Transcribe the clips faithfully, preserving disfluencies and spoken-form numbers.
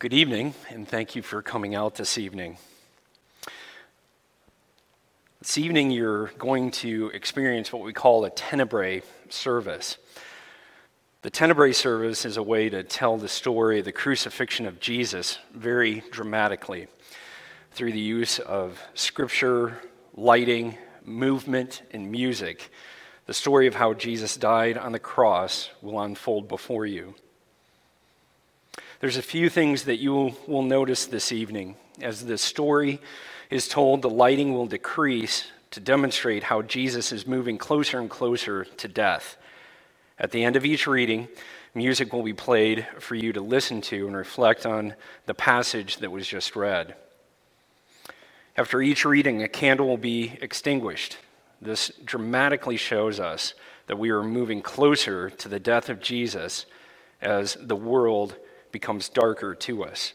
Good evening, and thank you for coming out this evening. This evening, you're going to experience what we call a Tenebrae service. The Tenebrae service is a way to tell the story of the crucifixion of Jesus very dramatically through the use of scripture, lighting, movement, and music. The story of how Jesus died on the cross will unfold before you. There's a few things that you will notice this evening. As the story is told, the lighting will decrease to demonstrate how Jesus is moving closer and closer to death. At the end of each reading, music will be played for you to listen to and reflect on the passage that was just read. After each reading, a candle will be extinguished. This dramatically shows us that we are moving closer to the death of Jesus as the world becomes darker to us.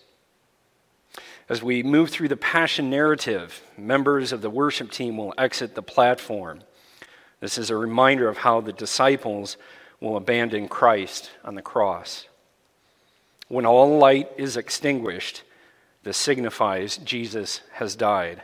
As we move through the Passion narrative, members of the worship team will exit the platform. This is a reminder of how the disciples will abandon Christ on the cross. When all light is extinguished, this signifies Jesus has died.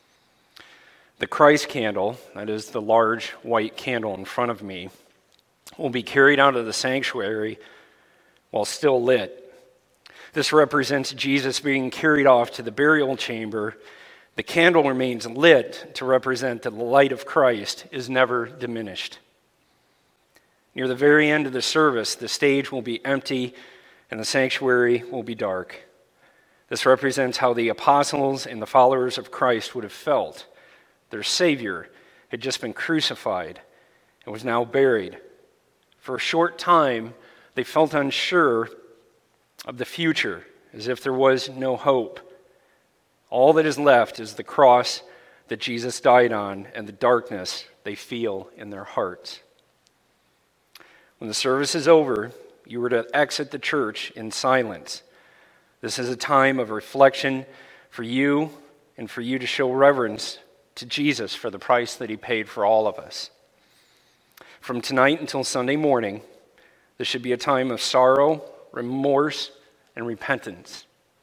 The Christ candle, that is the large white candle in front of me, will be carried out of the sanctuary while still lit. This represents Jesus being carried off to the burial chamber. The candle remains lit to represent that the light of Christ is never diminished. Near the very end of the service, the stage will be empty and the sanctuary will be dark. This represents how the apostles and the followers of Christ would have felt. Their Savior had just been crucified and was now buried. For a short time, they felt unsure of the future, as if there was no hope. All that is left is the cross that Jesus died on and the darkness they feel in their hearts. When the service is over, you are to exit the church in silence. This is a time of reflection for you and for you to show reverence to Jesus for the price that he paid for all of us. From tonight until Sunday morning, this should be a time of sorrow, remorse, and repentance.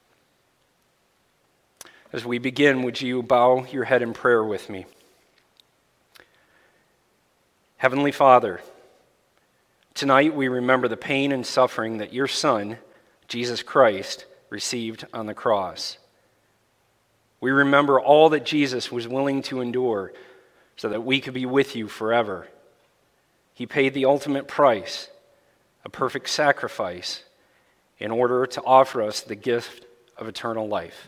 As we begin, would you bow your head in prayer with me? Heavenly Father, tonight we remember the pain and suffering that your Son, Jesus Christ, received on the cross. We remember all that Jesus was willing to endure so that we could be with you forever. He paid the ultimate price, a perfect sacrifice, in order to offer us the gift of eternal life.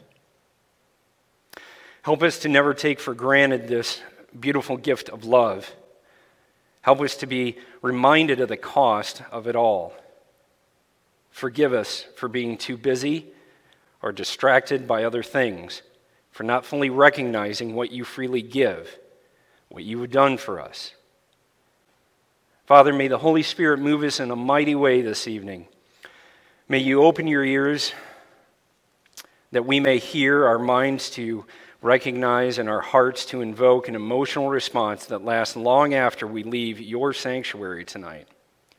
Help us to never take for granted this beautiful gift of love. Help us to be reminded of the cost of it all. Forgive us for being too busy or distracted by other things, for not fully recognizing what you freely give, what you have done for us. Father, may the Holy Spirit move us in a mighty way this evening. May you open your ears that we may hear, our minds to recognize, and our hearts to invoke an emotional response that lasts long after we leave your sanctuary tonight.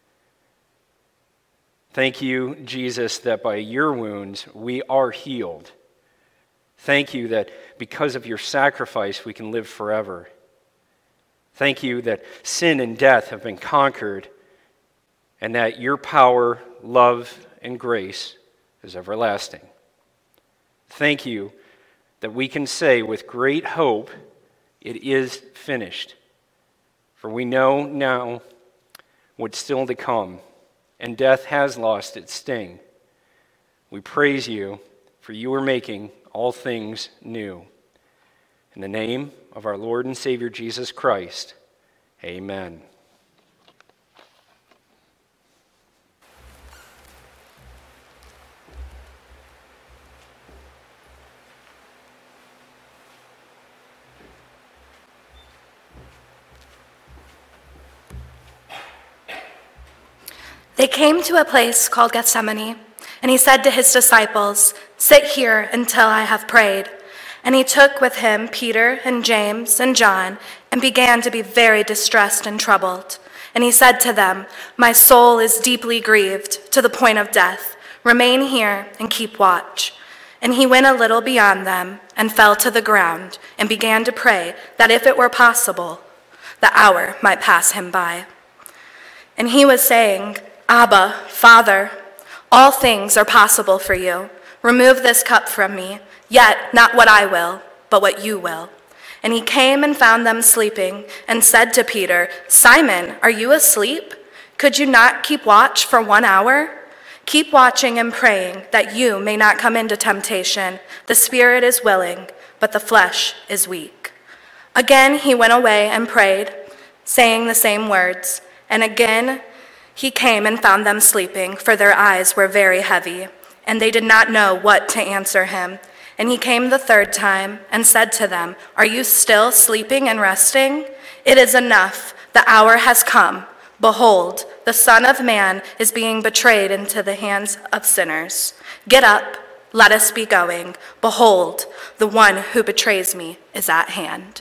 Thank you, Jesus, that by your wounds we are healed. Thank you that because of your sacrifice we can live forever. Thank you that sin and death have been conquered and that your power, love, and grace is everlasting. Thank you that we can say with great hope, it is finished. For we know now what's still to come, and death has lost its sting. We praise you, for you are making all things new. In the name of our Lord and Savior Jesus Christ, amen. They came to a place called Gethsemane, and he said to his disciples, "Sit here until I have prayed." And he took with him Peter and James and John and began to be very distressed and troubled. And he said to them, "My soul is deeply grieved to the point of death. Remain here and keep watch." And he went a little beyond them and fell to the ground and began to pray that if it were possible, the hour might pass him by. And he was saying, "Abba, Father, all things are possible for you. Remove this cup from me, yet not what I will, but what you will." And he came and found them sleeping and said to Peter, "Simon, are you asleep? Could you not keep watch for one hour? Keep watching and praying that you may not come into temptation. The spirit is willing, but the flesh is weak." Again he went away and prayed, saying the same words. And again he came and found them sleeping, for their eyes were very heavy, and they did not know what to answer him. And he came the third time and said to them, "Are you still sleeping and resting? It is enough. The hour has come. Behold, the Son of Man is being betrayed into the hands of sinners. Get up, let us be going. Behold, the one who betrays me is at hand."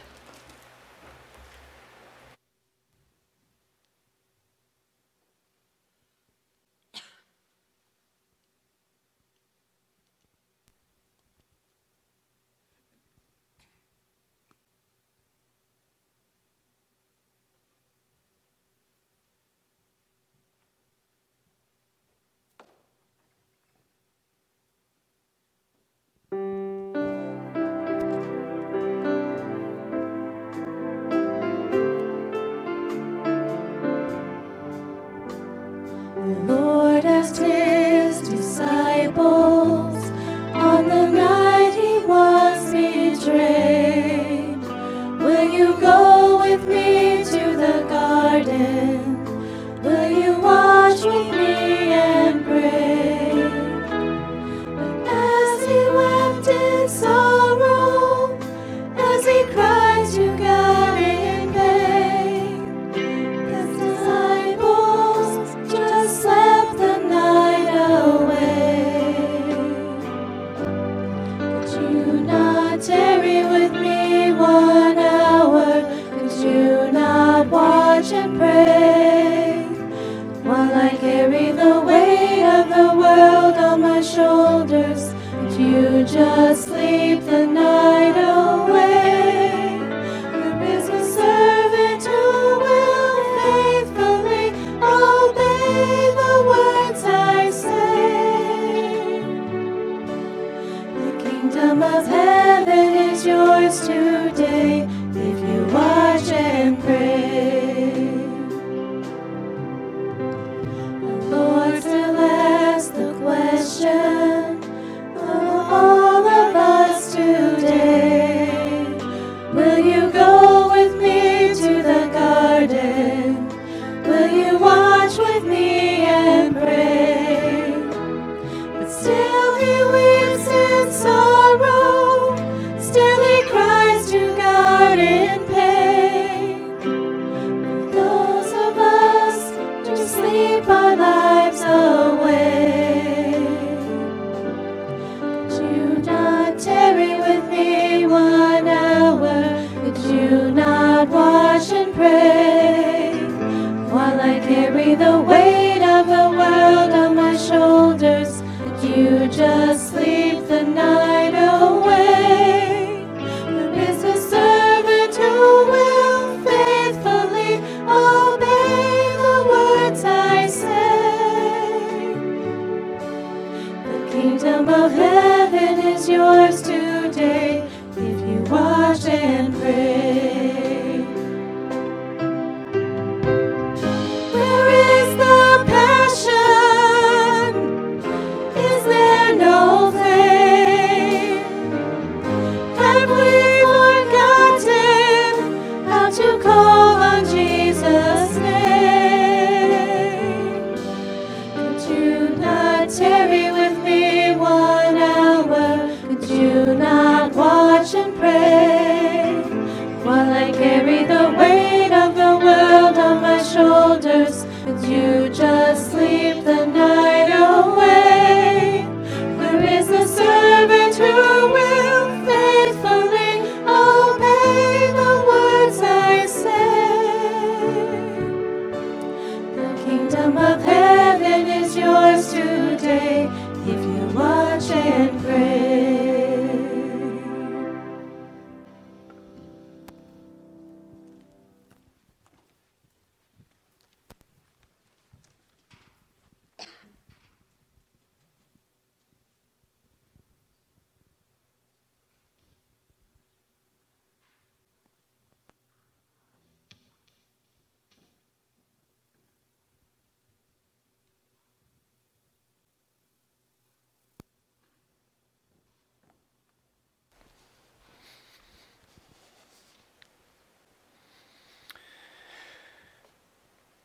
The Lord asked his disciples on the night he was betrayed, "Will you go with me to the garden? Will you watch with me and pray?" But as he wept in sorrow, as he cried to God in pain, the disciples just slept the night away. Could you not tarry with me one hour? Could you not watch and pray? While I carry the weight of the world on my shoulders, could you just sleep the night away? There is a servant who will faithfully obey the words I say. The kingdom of heaven is yours today if you watch and pray. The Lord still asks the question of all of us today. Will you go with me to the garden? Will you watch with me and pray? But still he weeps in sorrow, still he cries to God in pain. Those of us just sleep our lives away. Could you not tarry with me one hour? Could you not watch and pray? While I carry the weight of the world on my shoulders, could you just sleep the night away? There is a servant who will faithfully obey the words I say. The kingdom of heaven is yours today if you watch and pray. Where is the passion? Is there no flame? Have we forgotten how to call on Jesus' name? Could you not tarry with me one hour? Could you not watch and pray?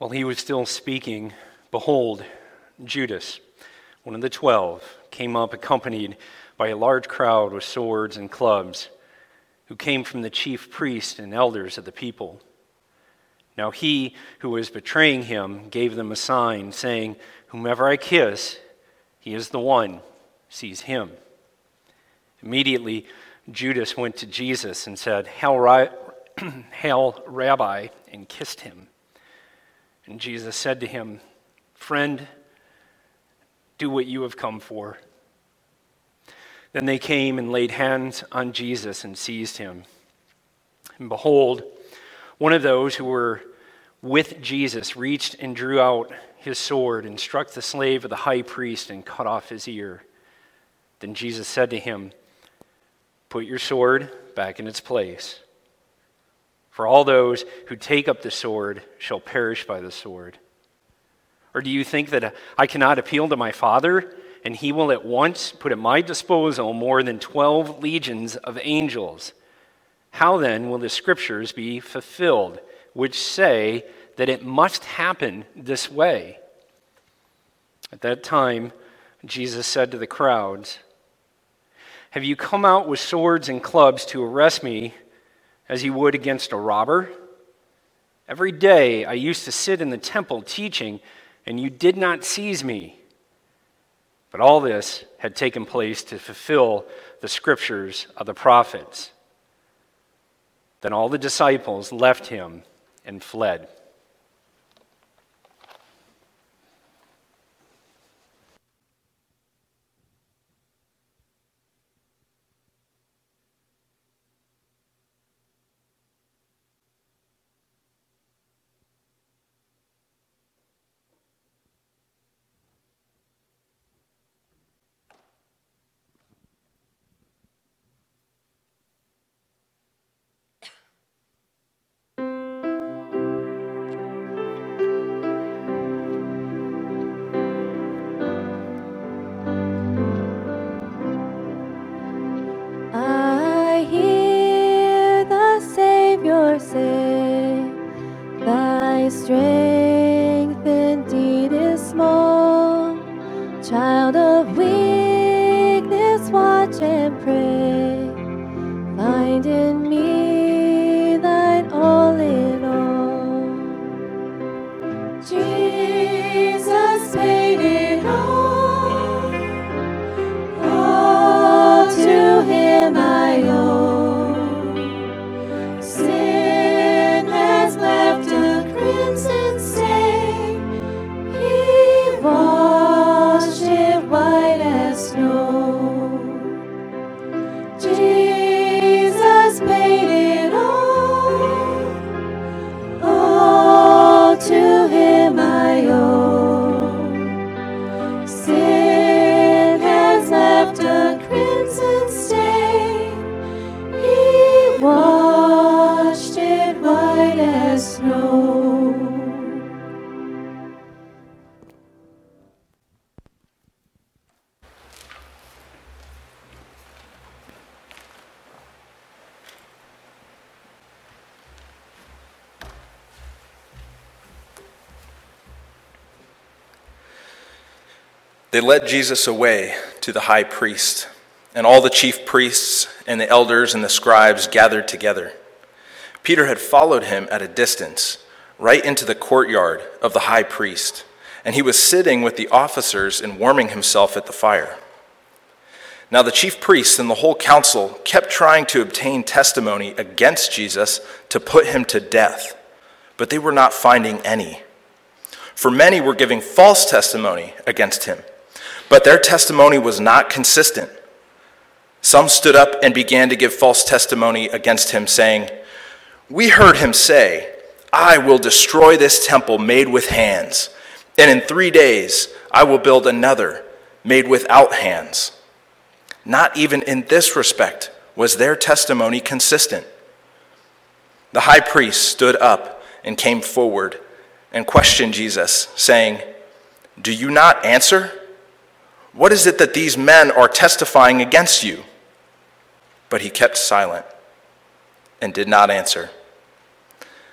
While he was still speaking, behold, Judas, one of the twelve, came up accompanied by a large crowd with swords and clubs, who came from the chief priests and elders of the people. Now he who was betraying him gave them a sign, saying, "Whomever I kiss, he is the one. Seize him." Immediately Judas went to Jesus and said, "Hail, Ra- Hail Rabbi," and kissed him. And Jesus said to him, "Friend, do what you have come for." Then they came and laid hands on Jesus and seized him. And behold, one of those who were with Jesus reached and drew out his sword and struck the slave of the high priest and cut off his ear. Then Jesus said to him, "Put your sword back in its place. For all those who take up the sword shall perish by the sword. Or do you think that I cannot appeal to my Father, and he will at once put at my disposal more than twelve legions of angels? How then will the scriptures be fulfilled, which say that it must happen this way?" At that time, Jesus said to the crowds, "Have you come out with swords and clubs to arrest me as you would against a robber? Every day I used to sit in the temple teaching, and you did not seize me." But all this had taken place to fulfill the scriptures of the prophets. Then all the disciples left him and fled. I hear the Savior say, "Thy strength indeed is small. Child of weakness, watch and pray. Find in me thine all in all." Jesus paid it all. All to him I owe. Sin has left a crimson stain. He washed it white as snow. Jesus paid it all. All to him I owe. Sin has left a crimson stain. He washed it white as snow. They led Jesus away to the high priest, and all the chief priests and the elders and the scribes gathered together. Peter had followed him at a distance, right into the courtyard of the high priest, and he was sitting with the officers and warming himself at the fire. Now the chief priests and the whole council kept trying to obtain testimony against Jesus to put him to death, but they were not finding any. For many were giving false testimony against him, but their testimony was not consistent. Some stood up and began to give false testimony against him, saying, "We heard him say, 'I will destroy this temple made with hands, and in three days I will build another made without hands.' Not even in this respect was their testimony consistent." The high priest stood up and came forward and questioned Jesus, saying, "Do you not answer? What is it that these men are testifying against you?" But he kept silent and did not answer.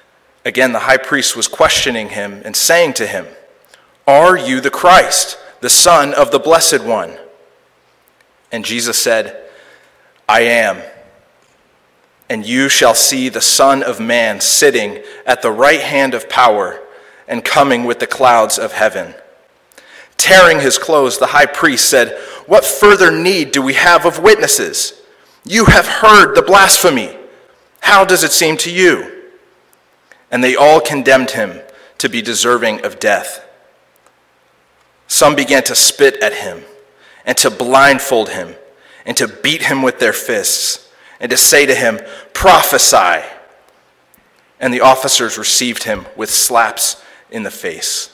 Again, the high priest was questioning him and saying to him, "Are you the Christ, the Son of the Blessed One?" And Jesus said, "I am. And you shall see the Son of Man sitting at the right hand of power and coming with the clouds of heaven." Tearing his clothes, the high priest said, "What further need do we have of witnesses? You have heard the blasphemy. How does it seem to you?" And they all condemned him to be deserving of death. Some began to spit at him and to blindfold him and to beat him with their fists and to say to him, "Prophesy." And the officers received him with slaps in the face.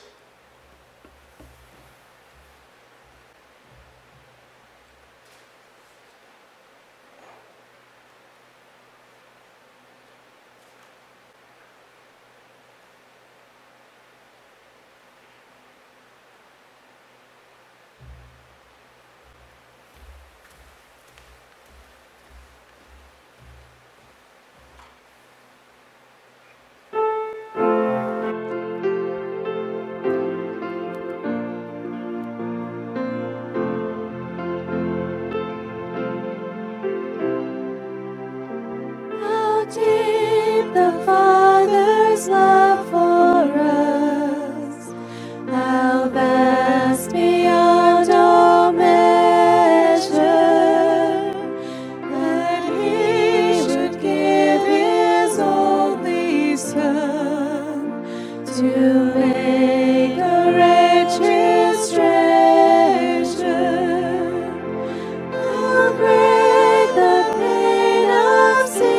Deep the Father's love for us, how vast beyond all measure, that He should give His only Son to make a wretch His treasure. How great the pain of sin!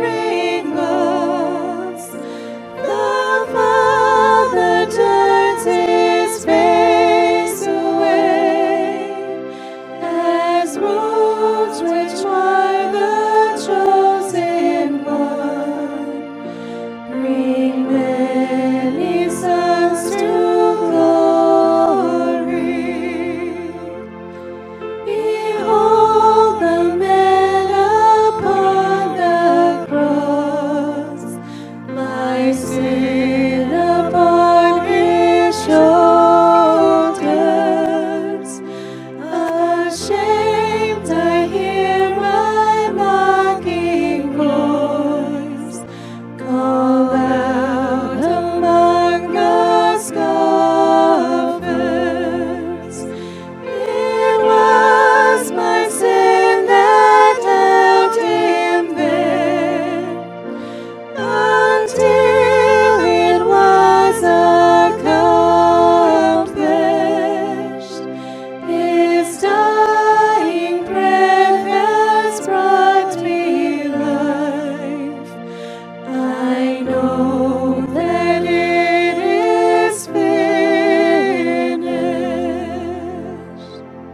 Turns his face away as wounds which mark the chosen one bring many sons to glory. Behold the man upon the cross, my sin upon His shoulders. Ashamed, I hear my mocking voice call out among the scoffers. It was my sin that held Him there until it was accomplished. His dying breath has brought me life. I know that it is finished.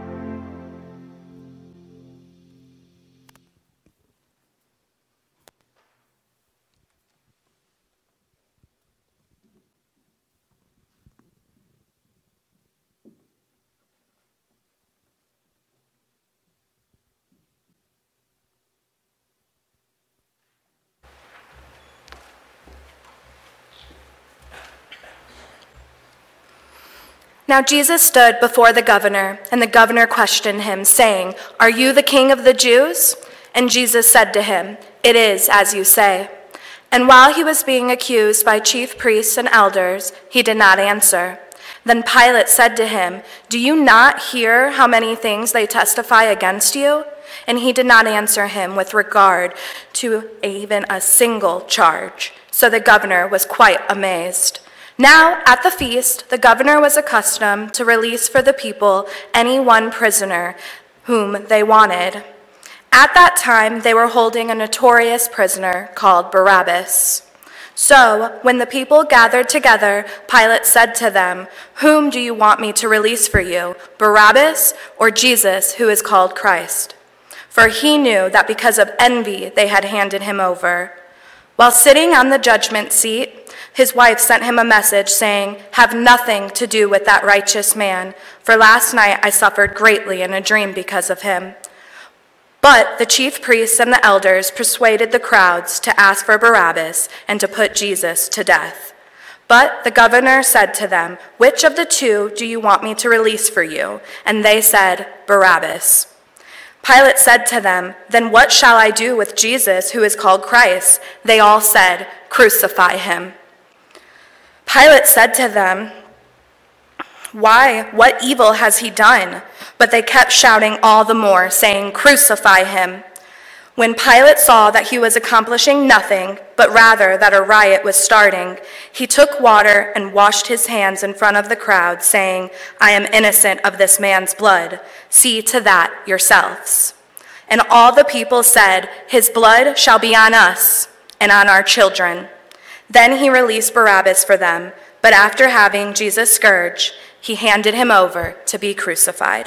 Now Jesus stood before the governor, and the governor questioned him, saying, "Are you the king of the Jews?" And Jesus said to him, "It is as you say." And while he was being accused by chief priests and elders, he did not answer. Then Pilate said to him, "Do you not hear how many things they testify against you?" And he did not answer him with regard to even a single charge. So the governor was quite amazed. Now, at the feast, the governor was accustomed to release for the people any one prisoner whom they wanted. At that time, they were holding a notorious prisoner called Barabbas. So, when the people gathered together, Pilate said to them, "Whom do you want me to release for you, Barabbas or Jesus, who is called Christ?" For he knew that because of envy they had handed him over. While sitting on the judgment seat, his wife sent him a message saying, "Have nothing to do with that righteous man, for last night I suffered greatly in a dream because of him." But the chief priests and the elders persuaded the crowds to ask for Barabbas and to put Jesus to death. But the governor said to them, "Which of the two do you want me to release for you?" And they said, "Barabbas." Pilate said to them, "Then what shall I do with Jesus, who is called Christ?" They all said, "Crucify him." Pilate said to them, "Why? What evil has he done?" But they kept shouting all the more, saying, "Crucify him." When Pilate saw that he was accomplishing nothing, but rather that a riot was starting, he took water and washed his hands in front of the crowd, saying, "I am innocent of this man's blood. See to that yourselves." And all the people said, "His blood shall be on us and on our children." Then he released Barabbas for them, but after having Jesus scourged, he handed him over to be crucified.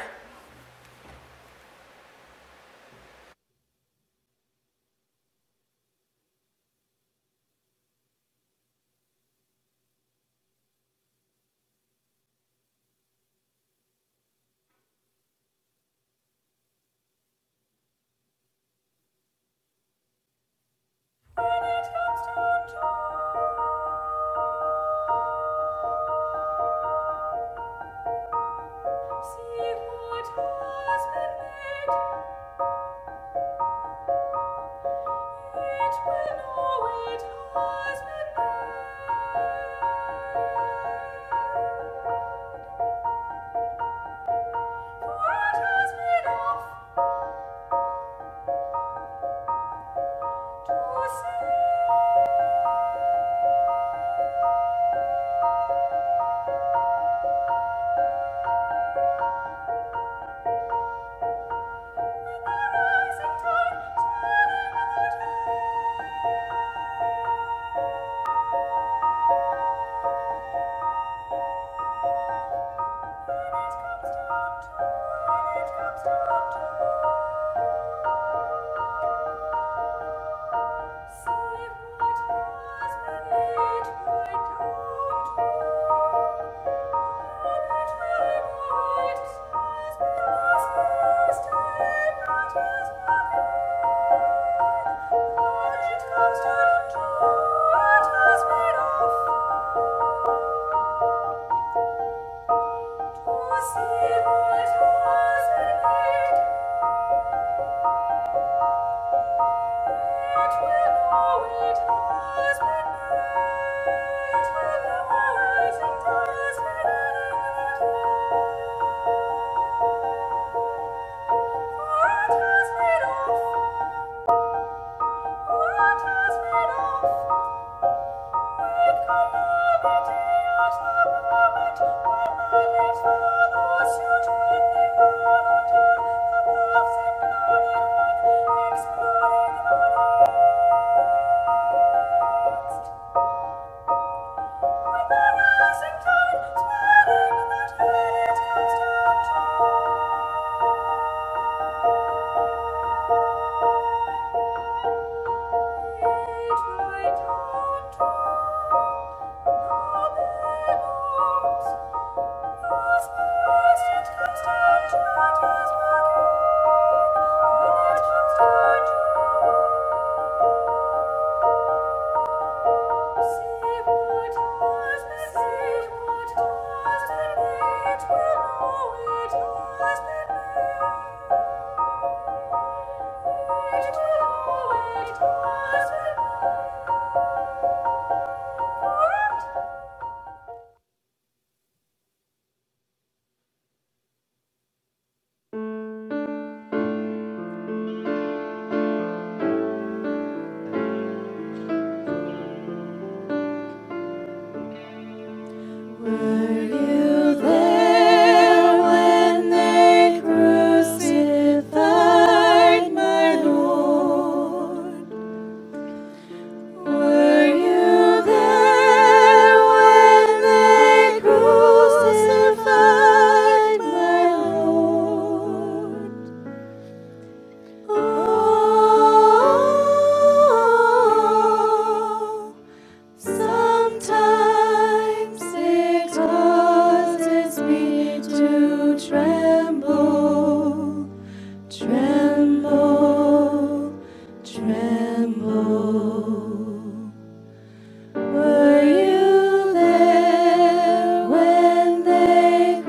tremble. Were you there when they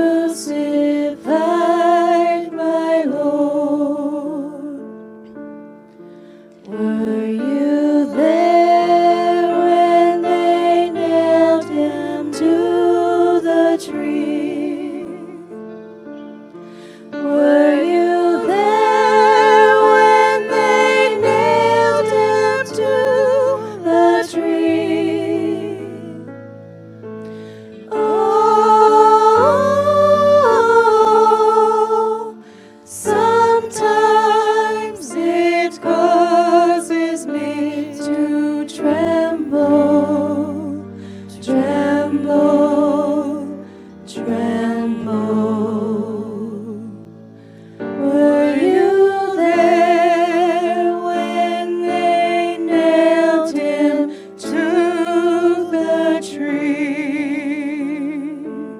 crucified my Lord? Were you there when they nailed him to the tree? Were you there when they nailed him to the tree? Oh, sometimes it causes me to tremble, tremble, tremble. Were you there when they nailed him to the tree?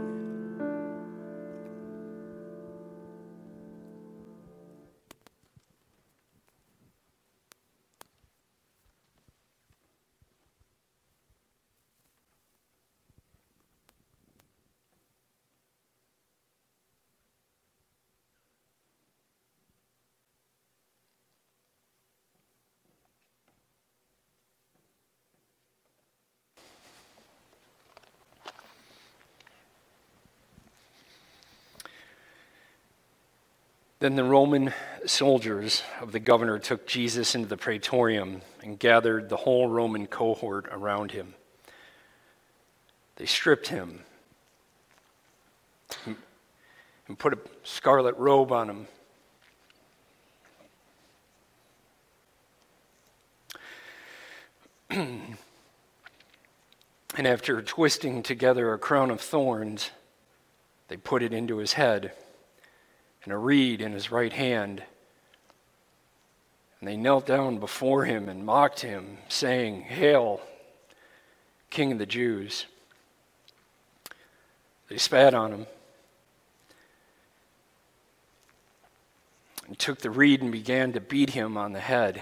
Then the Roman soldiers of the governor took Jesus into the praetorium and gathered the whole Roman cohort around him. They stripped him and put a scarlet robe on him. And after twisting together a crown of thorns, they put it into his head and a reed in his right hand. And they knelt down before him and mocked him, saying, "Hail, King of the Jews." They spat on him and took the reed and began to beat him on the head.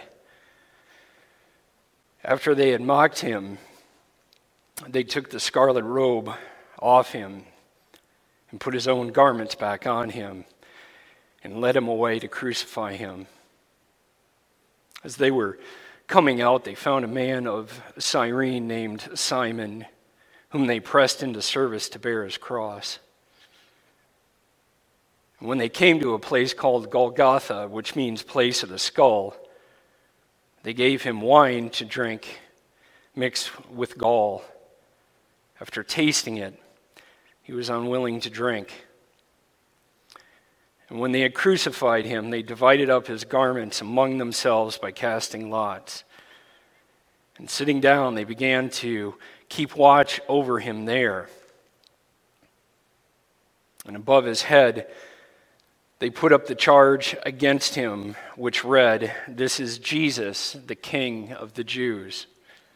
After they had mocked him, they took the scarlet robe off him and put his own garments back on him and led him away to crucify him. As they were coming out, they found a man of Cyrene named Simon, whom they pressed into service to bear his cross. And when they came to a place called Golgotha, which means place of the skull, they gave him wine to drink mixed with gall. After tasting it, he was unwilling to drink. And when they had crucified him, they divided up his garments among themselves by casting lots. And sitting down, they began to keep watch over him there. And above his head, they put up the charge against him, which read, "This is Jesus, the King of the Jews."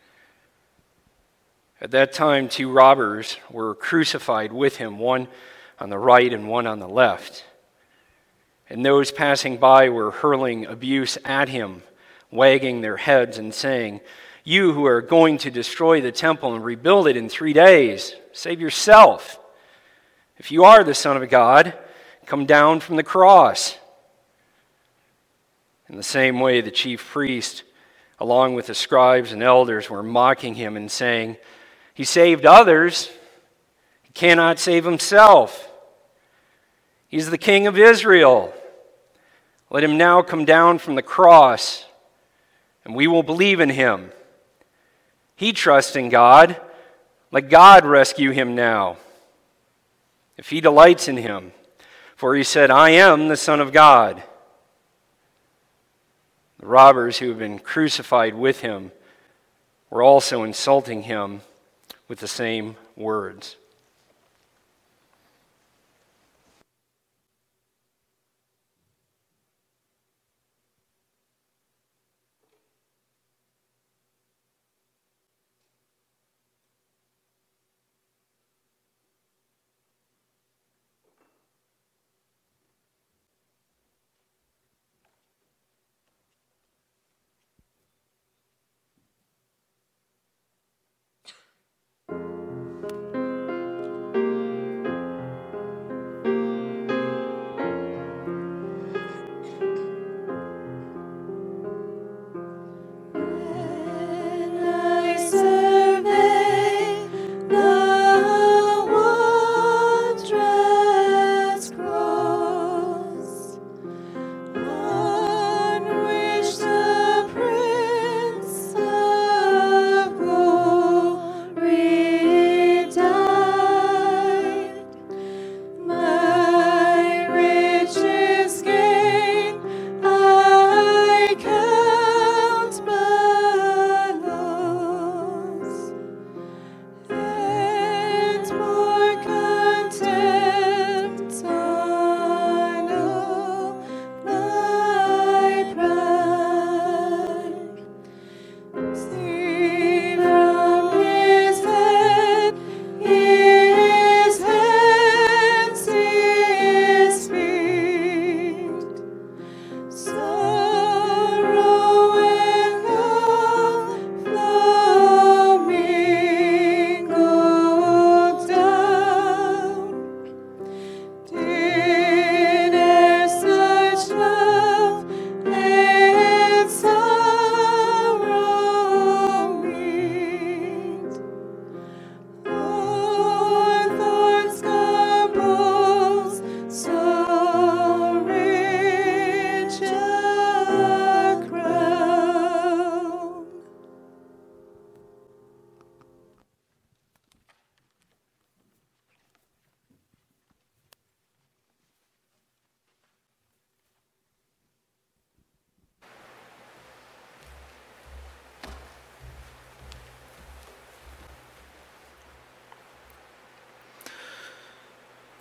At that time, two robbers were crucified with him, one on the right and one on the left. And those passing by were hurling abuse at him, wagging their heads and saying, "You who are going to destroy the temple and rebuild it in three days, save yourself. If you are the Son of God, come down from the cross." In the same way, the chief priest, along with the scribes and elders, were mocking him and saying, "He saved others. He cannot save himself. He's the King of Israel. Let him now come down from the cross, and we will believe in him. He trusts in God. Let God rescue him now, if he delights in him. For he said, 'I am the Son of God.'" The robbers who had been crucified with him were also insulting him with the same words.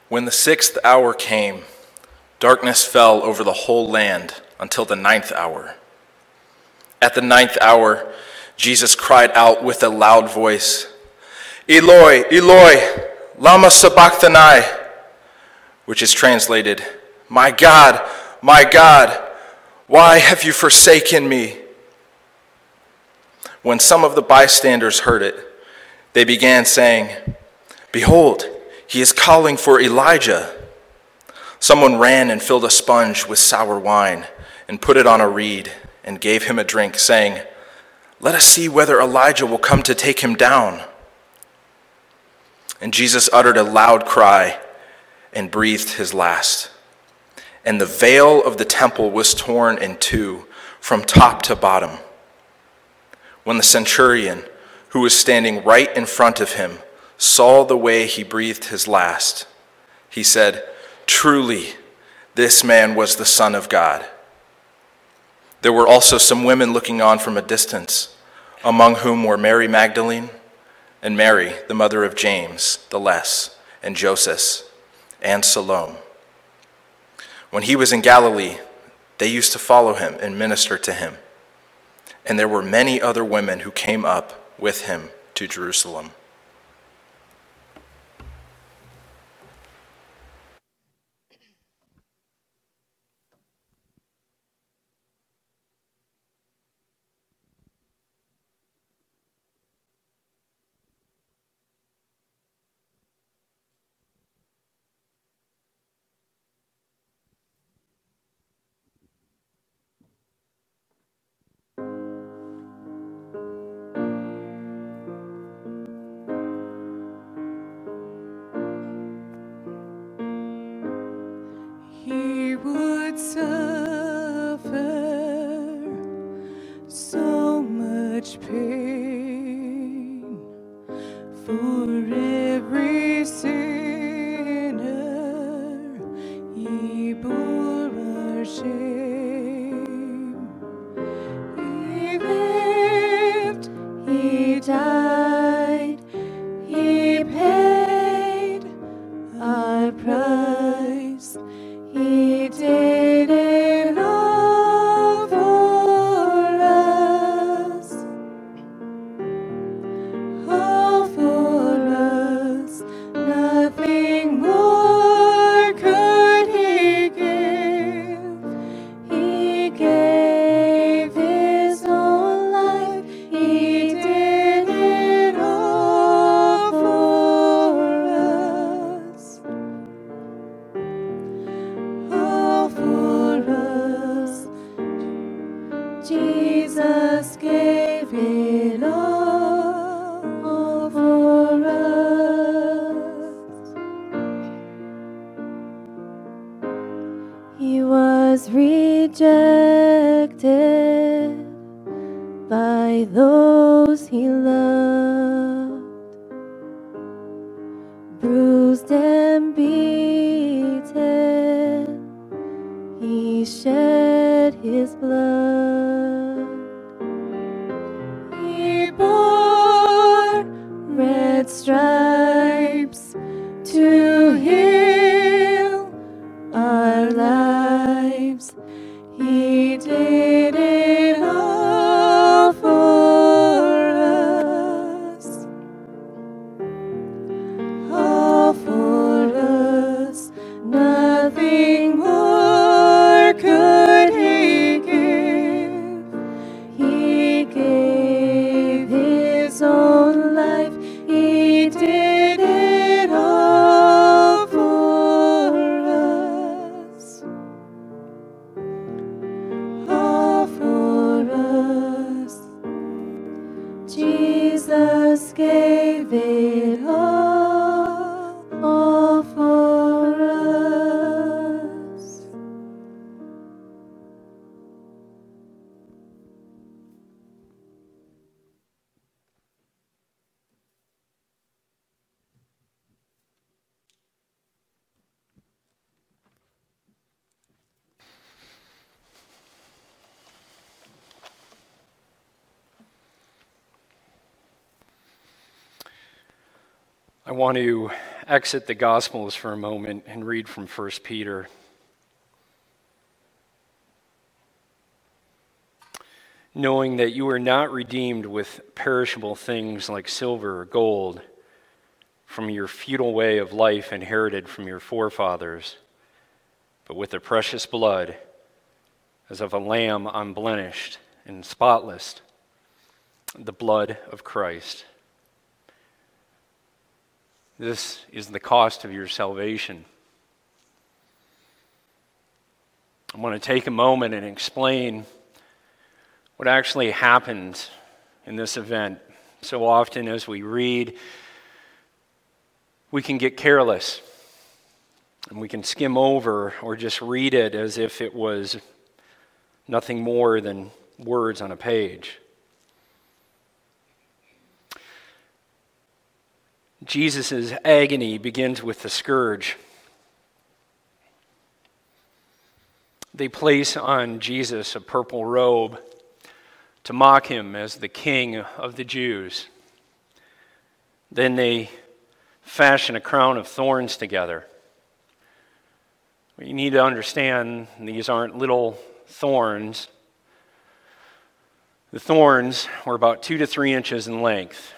When the sixth hour came, darkness fell over the whole land until the ninth hour. At the ninth hour, Jesus cried out with a loud voice, "Eloi, Eloi, lama sabachthani," which is translated, "My God, my God, why have you forsaken me?" When some of the bystanders heard it, they began saying, "Behold, he is calling for Elijah." Someone ran and filled a sponge with sour wine and put it on a reed and gave him a drink, saying, "Let us see whether Elijah will come to take him down." And Jesus uttered a loud cry and breathed his last. And the veil of the temple was torn in two from top to bottom. When the centurion, who was standing right in front of him, saw the way he breathed his last, he said, "Truly, this man was the Son of God." There were also some women looking on from a distance, among whom were Mary Magdalene and Mary, the mother of James the Less, and Joseph, and Salome. When he was in Galilee, they used to follow him and minister to him. And there were many other women who came up with him to Jerusalem. He would suffer so much pain for every sinner. He bore our shame. He lived, he died, he paid our price. He did it all for us, all for us. Nothing more could he give. He gave his own life. He did it all for us. All for us, Jesus gave it all, all for us. He was rejected by those he loved, bruised and beaten. He shed his blood. He bore red stripes to heal our lives. He did it all for us, all for us. Nothing more could he give. He gave his own life. He did it all for us, all for us. Jesus gave it all, all for us. I want to exit the Gospels for a moment and read from First Peter. Knowing that you are not redeemed with perishable things like silver or gold from your futile way of life inherited from your forefathers, but with the precious blood as of a lamb unblemished and spotless, the blood of Christ. This is the cost of your salvation. I want to take a moment and explain what actually happened in this event. So often as we read, we can get careless and we can skim over or just read it as if it was nothing more than words on a page. Jesus' agony begins with the scourge. They place on Jesus a purple robe to mock him as the king of the Jews. Then they fashion a crown of thorns together. You need to understand these aren't little thorns. The thorns were about two to three inches in length.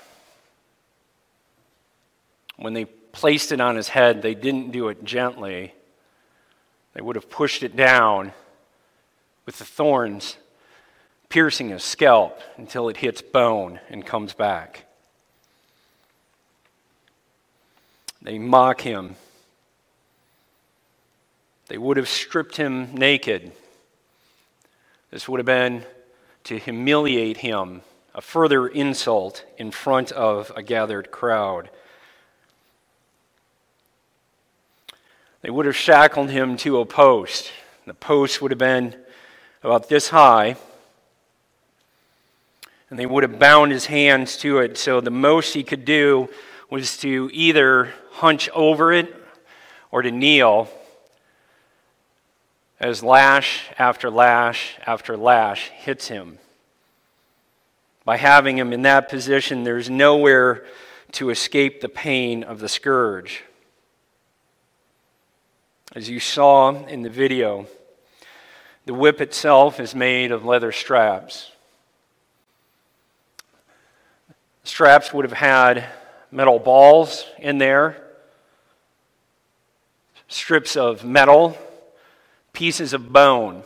When they placed it on his head, they didn't do it gently. They would have pushed it down with the thorns piercing his scalp until it hits bone and comes back. They mock him. They would have stripped him naked. This would have been to humiliate him, a further insult in front of a gathered crowd. They would have shackled him to a post. The post would have been about this high, and they would have bound his hands to it, so the most he could do was to either hunch over it or to kneel as lash after lash after lash hits him. By having him in that position, there's nowhere to escape the pain of the scourge. As you saw in the video, the whip itself is made of leather straps. Straps would have had metal balls in there, strips of metal, pieces of bone.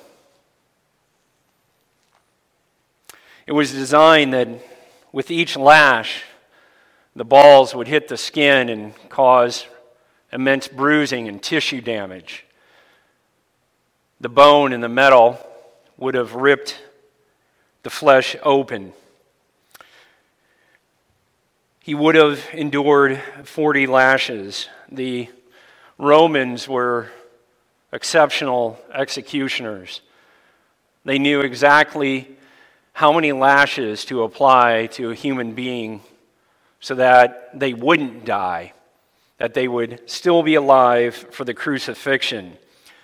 It was designed that with each lash, the balls would hit the skin and cause immense bruising and tissue damage. The bone and the metal would have ripped the flesh open. He would have endured forty lashes. The Romans were exceptional executioners. They knew exactly how many lashes to apply to a human being so that they wouldn't die, that they would still be alive for the crucifixion.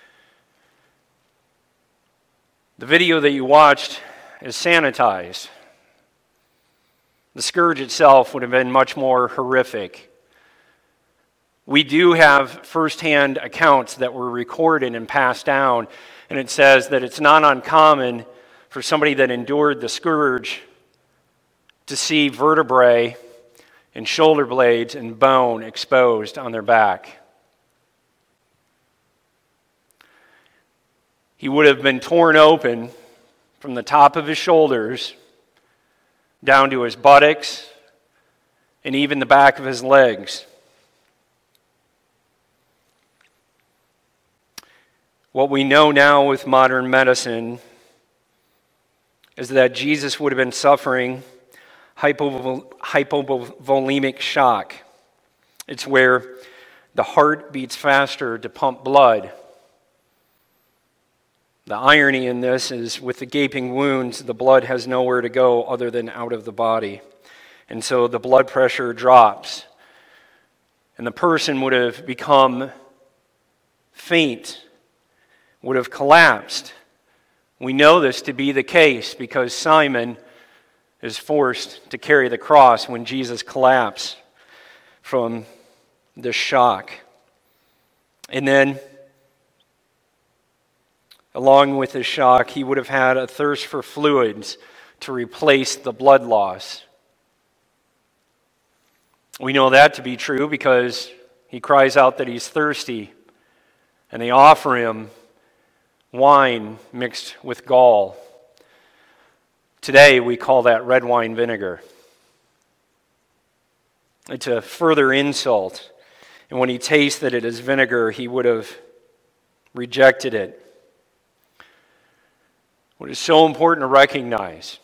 The video that you watched is sanitized. The scourge itself would have been much more horrific. We do have firsthand accounts that were recorded and passed down, and it says that it's not uncommon for somebody that endured the scourge to see vertebrae and shoulder blades and bone exposed on their back. He would have been torn open from the top of his shoulders down to his buttocks and even the back of his legs. What we know now with modern medicine is that Jesus would have been suffering hypo- hypovolemic shock. It's where the heart beats faster to pump blood. The irony in this is with the gaping wounds, the blood has nowhere to go other than out of the body. And so the blood pressure drops. And the person would have become faint, would have collapsed. We know this to be the case because Simon is forced to carry the cross when Jesus collapsed from the shock. And then, along with the shock, he would have had a thirst for fluids to replace the blood loss. We know that to be true because he cries out that he's thirsty, and they offer him wine mixed with gall. Today we call that red wine vinegar. It's a further insult. And when he tasted it as vinegar, he would have rejected it. What is so important to recognize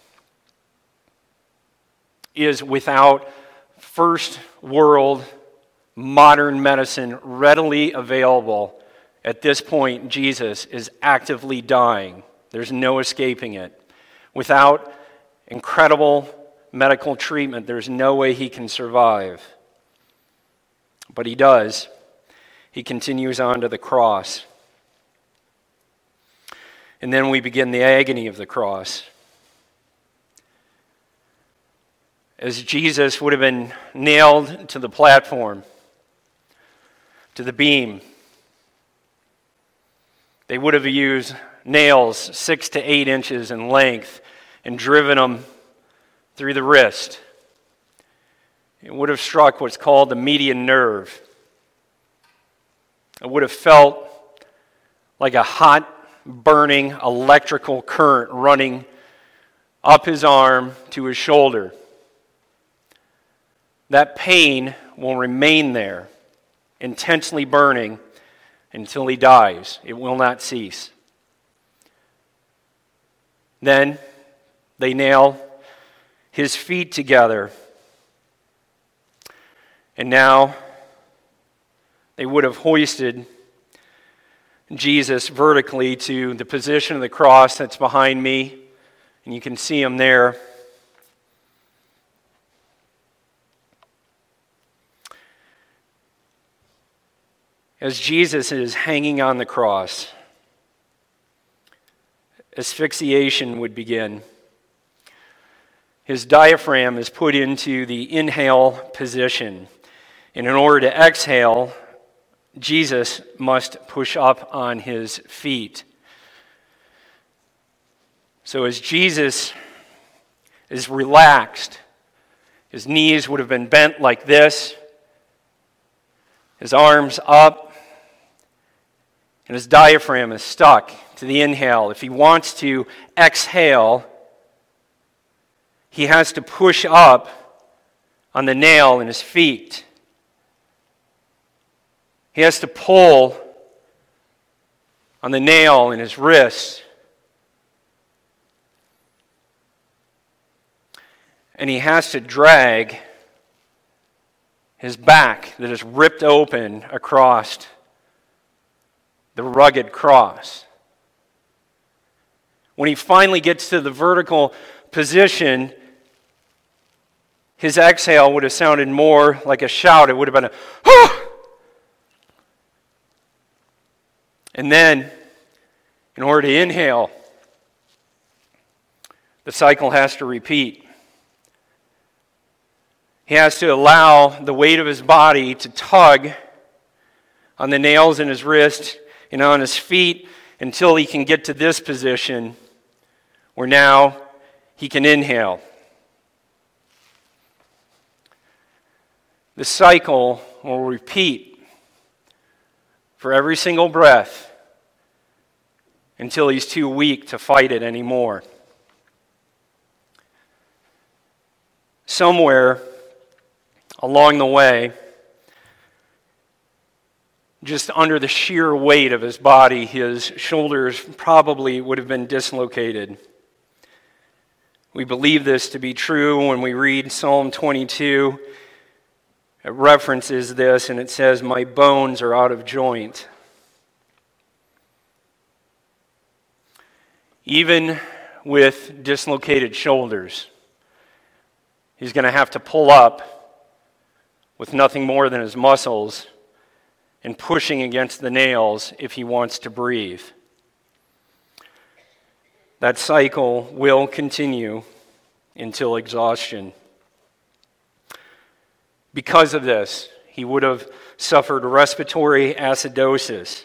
is without first world modern medicine readily available, at this point, Jesus is actively dying. There's no escaping it. Without incredible medical treatment, there's no way he can survive. But he does. He continues on to the cross. And then we begin the agony of the cross. As Jesus would have been nailed to the platform, to the beam, they would have used nails six to eight inches in length and driven them through the wrist. It would have struck what's called the median nerve. It would have felt like a hot, burning electrical current running up his arm to his shoulder. That pain will remain there, intensely burning, until he dies. It will not cease. Then they nail his feet together. And now they would have hoisted Jesus vertically to the position of the cross that's behind me. And you can see him there. As Jesus is hanging on the cross, asphyxiation would begin. His diaphragm is put into the inhale position. And in order to exhale, Jesus must push up on his feet. So as Jesus is relaxed, his knees would have been bent like this, his arms up, and his diaphragm is stuck to the inhale. If he wants to exhale, he has to push up on the nail in his feet. He has to pull on the nail in his wrist. And he has to drag his back that is ripped open across the rugged cross. When he finally gets to the vertical position, his exhale would have sounded more like a shout. It would have been a, ah! And then, in order to inhale, the cycle has to repeat. He has to allow the weight of his body to tug on the nails in his wrist and on his feet until he can get to this position where now he can inhale. The cycle will repeat for every single breath until he's too weak to fight it anymore. Somewhere along the way, just under the sheer weight of his body, his shoulders probably would have been dislocated. We believe this to be true when we read Psalm twenty-two. It references this, and it says, "My bones are out of joint." Even with dislocated shoulders, he's going to have to pull up with nothing more than his muscles and pushing against the nails if he wants to breathe. That cycle will continue until exhaustion. Because of this, he would have suffered respiratory acidosis.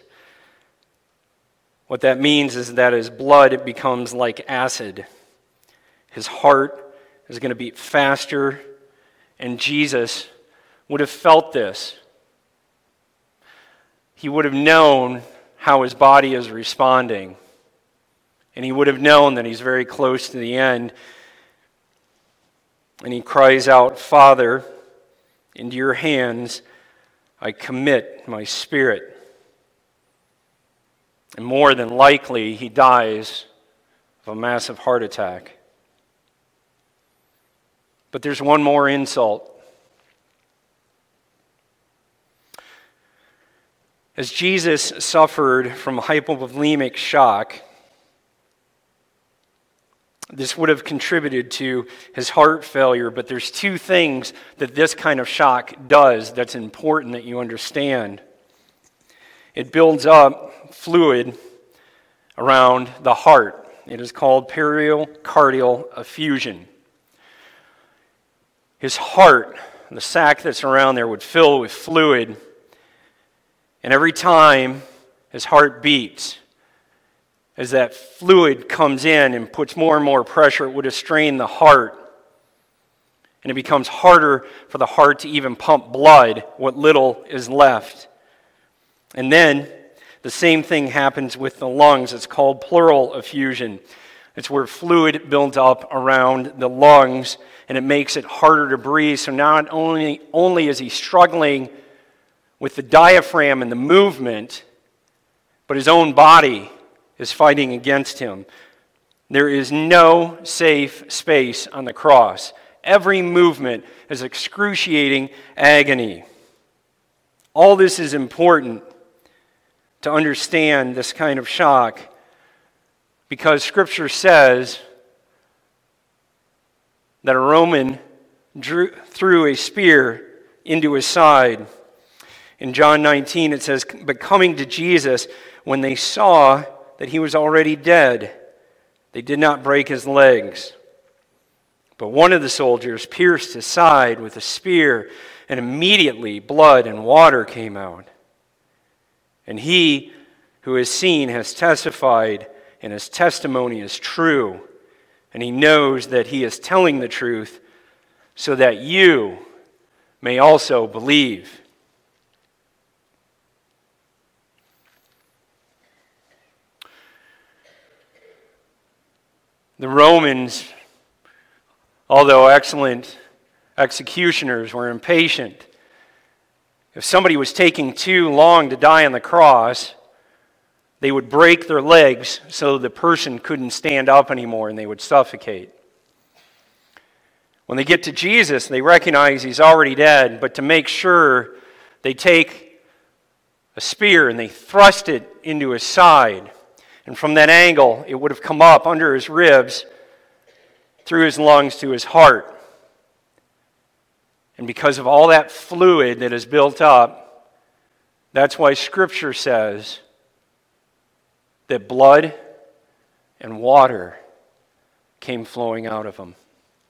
What that means is that his blood becomes like acid. His heart is going to beat faster, and Jesus would have felt this. He would have known how his body is responding, and he would have known that he's very close to the end. And he cries out, "Father, into your hands I commit my spirit." And more than likely, he dies of a massive heart attack. But there's one more insult. As Jesus suffered from hypovolemic shock, this would have contributed to his heart failure, but there's two things that this kind of shock does that's important that you understand. It builds up fluid around the heart. It is called pericardial effusion. His heart, the sac that's around there, would fill with fluid, and every time his heart beats, as that fluid comes in and puts more and more pressure, it would have strained the heart. And it becomes harder for the heart to even pump blood, what little is left. And then the same thing happens with the lungs. It's called pleural effusion. It's where fluid builds up around the lungs, and it makes it harder to breathe. So not only, only is he struggling with the diaphragm and the movement, but his own body is fighting against him. There is no safe space on the cross. Every movement is excruciating agony. All this is important to understand this kind of shock, because Scripture says that a Roman drew, threw a spear into his side. In John nineteen it says, "But coming to Jesus, when they saw that he was already dead, they did not break his legs. But one of the soldiers pierced his side with a spear, and immediately blood and water came out. And he who has seen has testified, and his testimony is true. And he knows that he is telling the truth, so that you may also believe." The Romans, although excellent executioners, were impatient. If somebody was taking too long to die on the cross, they would break their legs so the person couldn't stand up anymore and they would suffocate. When they get to Jesus, they recognize he's already dead, but to make sure, they take a spear and they thrust it into his side. And from that angle, it would have come up under his ribs, through his lungs to his heart. And because of all that fluid that is built up, that's why Scripture says that blood and water came flowing out of him.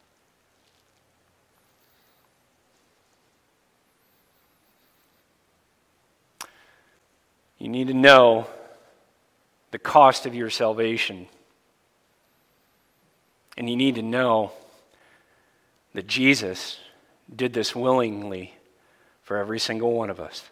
You need to know the cost of your salvation. And you need to know that Jesus did this willingly for every single one of us.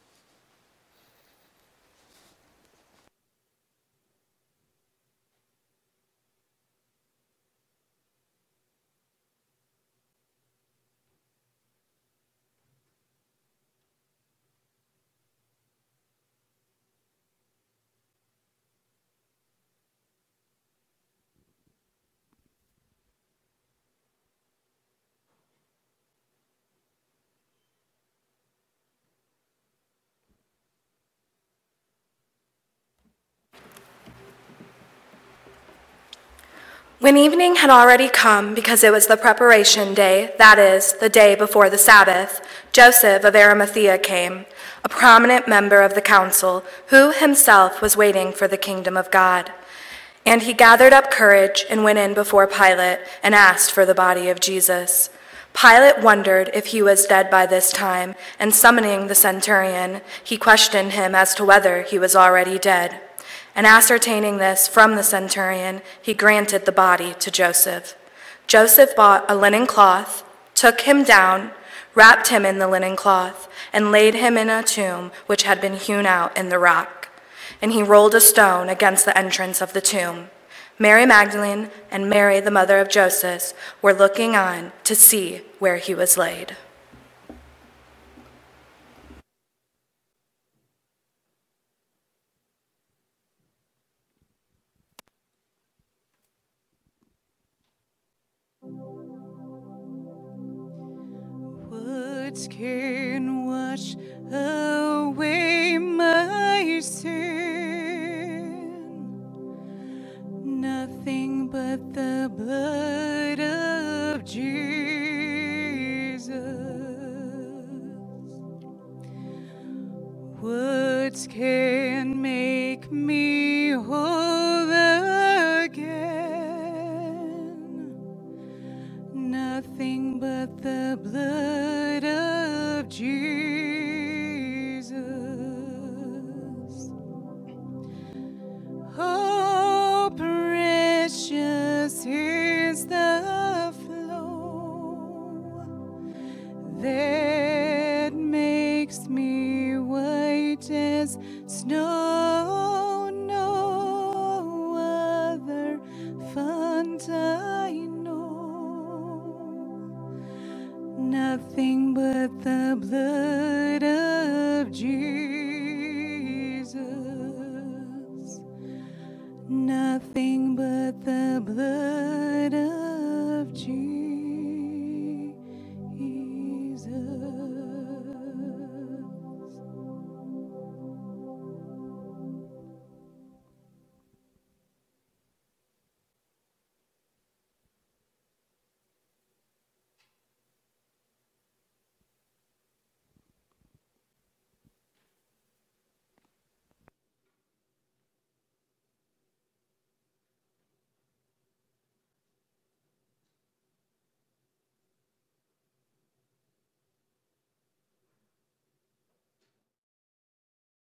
When evening had already come, because it was the preparation day, that is, the day before the Sabbath, Joseph of Arimathea came, a prominent member of the council, who himself was waiting for the kingdom of God. And he gathered up courage and went in before Pilate and asked for the body of Jesus. Pilate wondered if he was dead by this time, and summoning the centurion, he questioned him as to whether he was already dead. And ascertaining this from the centurion, he granted the body to Joseph. Joseph bought a linen cloth, took him down, wrapped him in the linen cloth, and laid him in a tomb which had been hewn out in the rock. And he rolled a stone against the entrance of the tomb. Mary Magdalene and Mary, the mother of Joseph, were looking on to see where he was laid. What can wash away my sin? Nothing but the blood of Jesus. What can make me whole again? Nothing but the blood of Jesus. Oh, precious is the flow that makes me white as snow. No other font I know, nothing but the blood of Jesus. Nothing but the blood of